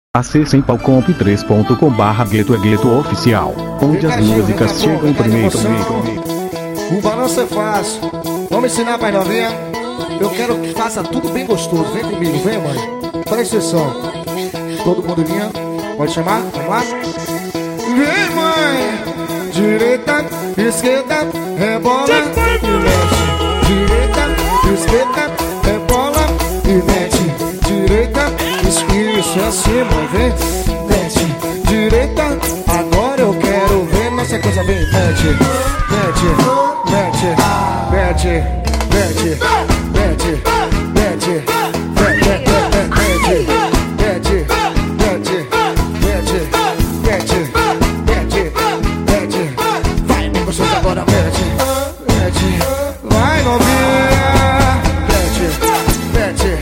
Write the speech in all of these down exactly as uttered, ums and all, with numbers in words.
Acessem palcomp três ponto com barra gueto é gueto oficial, onde as músicas chegam primeiro. O balanço é fácil. Vamos ensinar pra novinha. Eu quero que faça tudo bem gostoso. Vem comigo, vem, mãe. Presta atenção. Todo mundo vinha. Pode chamar? Vamos lá? Vem, mãe. Direita, esquerda, rebola e mexe. Direita, esquerda, rebola e mexe. Direita, isso é assim, mãe. Vem, mexe. Direita, agora eu quero ver nossa coisa. Vem, mete, mete, mete, mete, mete, mete, mete, mete, mete, mete, mete, mete, mete, mete. Vai, me gostoso agora, mete, mete. Vai, novinha, mete, mete.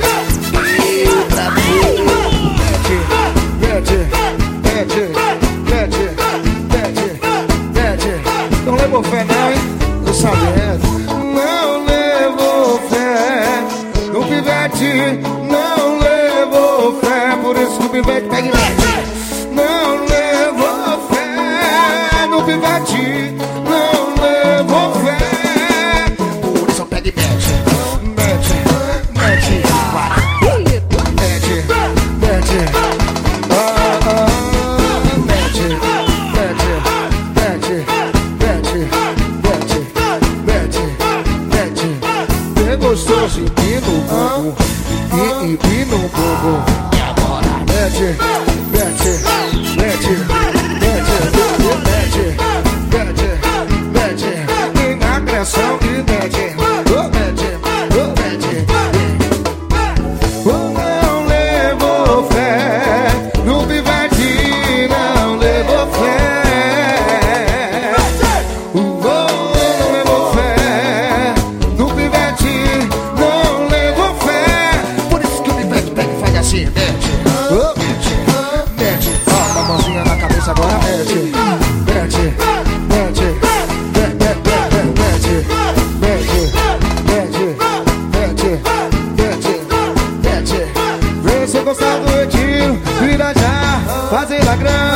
Mete, mete, mete, mete, mete. Não levou fé não, hein? Tô sabendo. Não levou fé no pivete. Não levou fé, por isso que o pivete pega e mete. Não levou fé no pivete. Não levou fé, por isso pega e mete. Mete, mete, vai. Mete, mete. Gostoso, empina o bumbum, e empina o bumbum. E agora mete, mete, mete, mete, mete, mete, mete. Tem na pressão que mete, oh, mete, oh, mete. Oh, não levou fé no pivete, não levou fé. Agora mete, mete, mete, mete, mete, mete, mete, mete, mete. Vê se gostar do Edinho, vira já, fazer a grana.